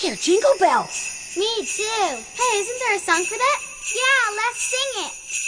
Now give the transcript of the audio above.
hear jingle bells. Me too. Hey, isn't there a song for that? Yeah, let's sing it.